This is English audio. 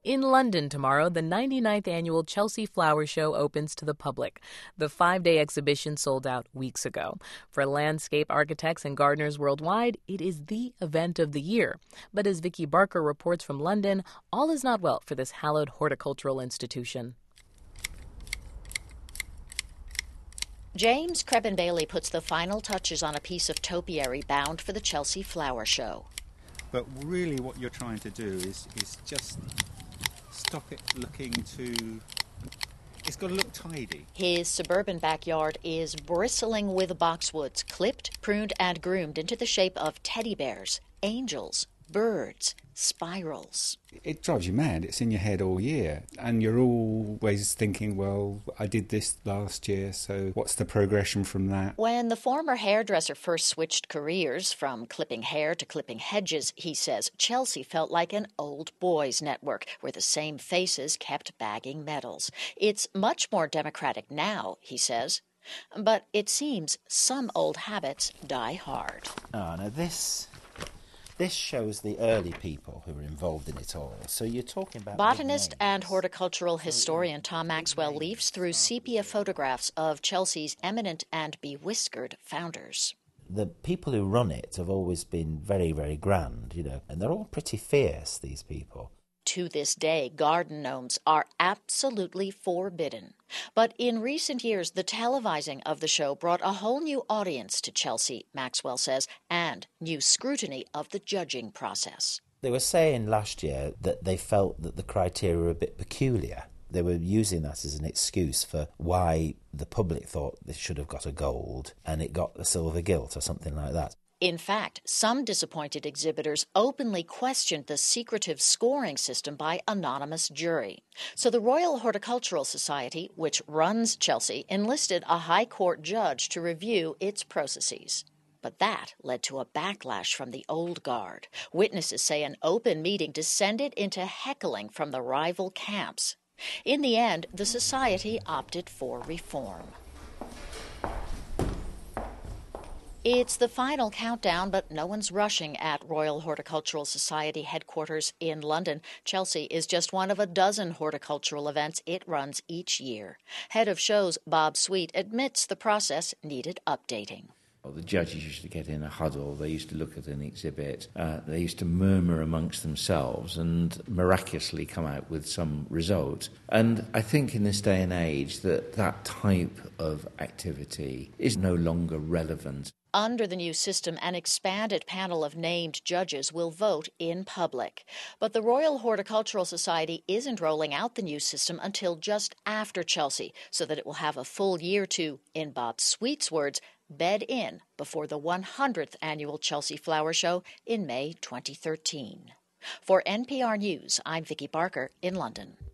In London tomorrow, the 99th annual Chelsea Flower Show opens to the public. The 5-day exhibition sold out weeks ago. For landscape architects and gardeners worldwide, it is the event of the year. But as Vicky Barker reports from London, all is not well for this hallowed horticultural institution. James Creben-Bailey puts the final touches on a piece of topiary bound for the Chelsea Flower Show. But really what you're trying to do is just stop it looking too... It's got to look tidy. His suburban backyard is bristling with boxwoods, clipped, pruned, and groomed into the shape of teddy bears, angels, birds, spirals. It drives you mad. It's in your head all year. And you're always thinking, well, I did this last year, so what's the progression from that? When the former hairdresser first switched careers from clipping hair to clipping hedges, he says, Chelsea felt like an old boys' network where the same faces kept bagging medals. It's much more democratic now, he says. But it seems some old habits die hard. Oh, now this shows the early people who were involved in it all. So you're talking about... Botanist and horticultural historian Tom Maxwell leafs through sepia photographs of Chelsea's eminent and bewhiskered founders. The people who run it have always been very, very grand, and they're all pretty fierce, these people. To this day, garden gnomes are absolutely forbidden. But in recent years, the televising of the show brought a whole new audience to Chelsea, Maxwell says, and new scrutiny of the judging process. They were saying last year that they felt that the criteria were a bit peculiar. They were using that as an excuse for why the public thought they should have got a gold and it got a silver gilt or something like that. In fact, some disappointed exhibitors openly questioned the secretive scoring system by anonymous jury. So the Royal Horticultural Society, which runs Chelsea, enlisted a High Court judge to review its processes. But that led to a backlash from the old guard. Witnesses say an open meeting descended into heckling from the rival camps. In the end, the society opted for reform. It's the final countdown, but no one's rushing at Royal Horticultural Society headquarters in London. Chelsea is just one of a dozen horticultural events it runs each year. Head of shows Bob Sweet admits the process needed updating. The judges used to get in a huddle, they used to look at an exhibit, they used to murmur amongst themselves and miraculously come out with some result. And I think in this day and age that type of activity is no longer relevant. Under the new system, an expanded panel of named judges will vote in public. But the Royal Horticultural Society isn't rolling out the new system until just after Chelsea, so that it will have a full year to, in Bob Sweet's words, bed in before the 100th annual Chelsea Flower Show in May 2013. For NPR News, I'm Vicky Barker in London.